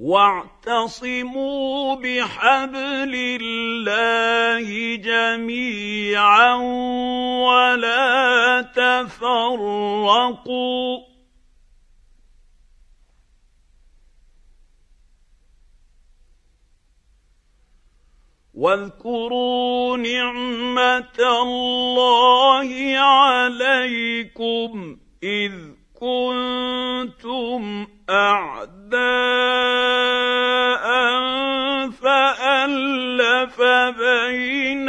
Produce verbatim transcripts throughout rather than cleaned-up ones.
واعتصموا بحبل الله جميعا ولا تفرقوا واذكروا نعمة الله عليكم إذ كنتم أعداء فألف بين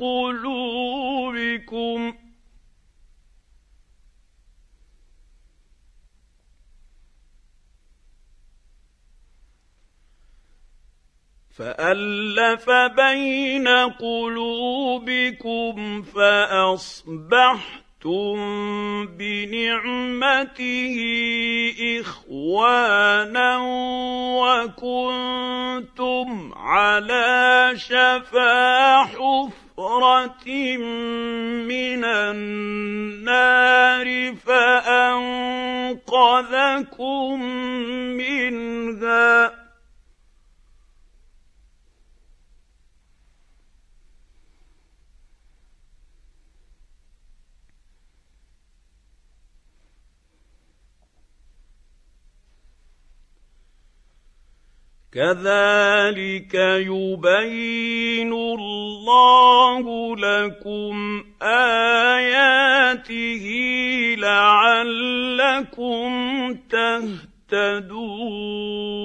قلوبكم فألف بين قلوبكم فأصبحتم بنعمته إخوانا وكنتم على شفا حفرة من النار فأنقذكم منها كذلك يبين الله لكم آياته لعلكم تهتدون